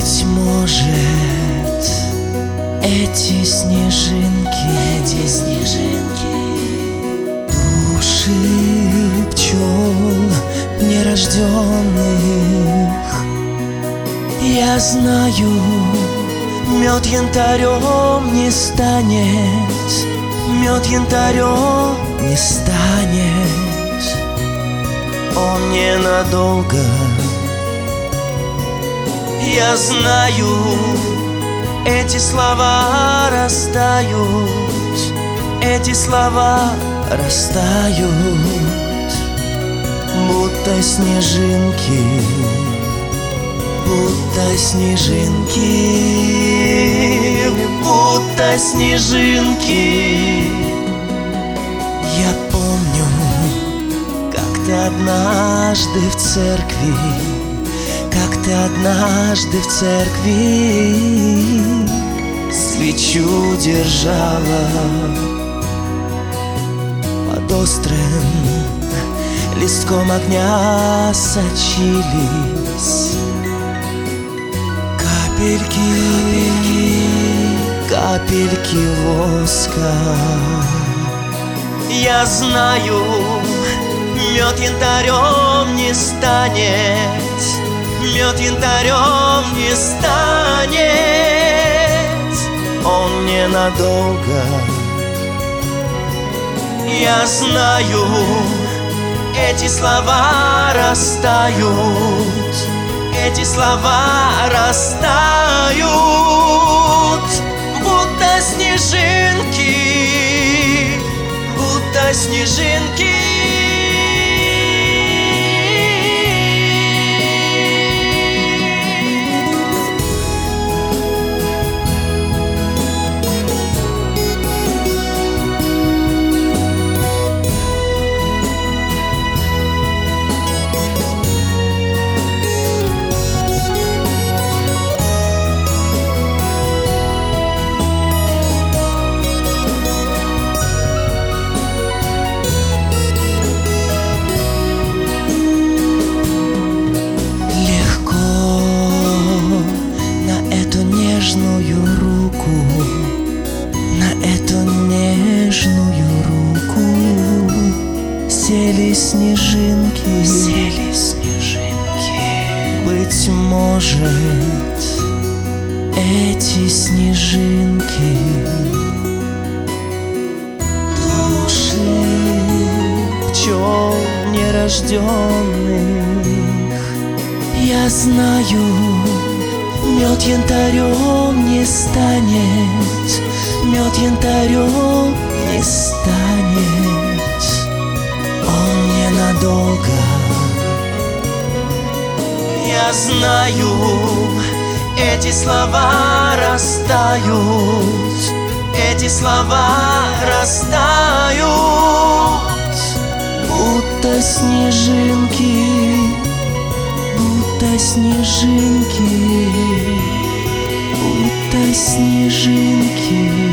Быть может, эти снежинки души пчел нерожденных. Я знаю, мед янтарем не станет, мед янтарем не станет. Он ненадолго. Я знаю, эти слова растают, эти слова растают, будто снежинки, будто снежинки, будто снежинки. Я помню, как ты однажды в церкви, как ты однажды в церкви свечу держала под острым листком огня сочились капельки, капельки воска. Я знаю, мед янтарем не станет, мед янтарем не станет. Он ненадолго. Я знаю, эти слова растают, эти слова растают, будто снежинки, будто снежинки. Сели снежинки, сели снежинки. Быть может, эти снежинки души пчел нерожденных. Я знаю, мед янтарем не станет, мед янтарем не станет. Он ненадолго. Я знаю, эти слова растают, эти слова растают, будто снежинки, будто снежинки, будто снежинки.